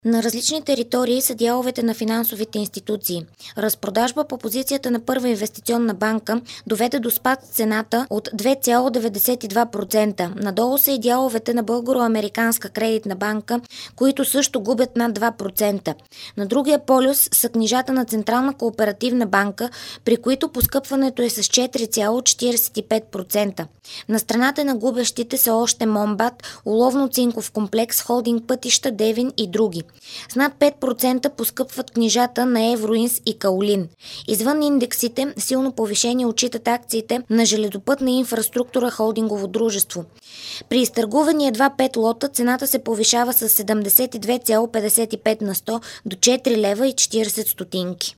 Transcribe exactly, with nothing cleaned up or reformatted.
На различни територии са дяловете на финансовите институции. Разпродажба по позицията на Първа инвестиционна банка доведе до спад в цената от две цяло деветдесет и два процента. Надолу са и дяловете на Българо-американска кредитна банка, които също губят над два процента. На другия полюс са книжата на Централна кооперативна банка, при които поскъпването е с четири цяло четиридесет и пет процента. На страната на губещите са още Момбат, Уловно-цинков комплекс, Холдинг Пътища, Девин и други. С над пет процента поскъпват книжата на Евроинс и Каолин. Извън индексите, силно повишение отчитат акциите на Железопътна инфраструктура холдингово дружество. При изтъргувани едва пет лота цената се повишава с седемдесет и две цяло петдесет и пет на сто до четири лева и четиридесет стотинки.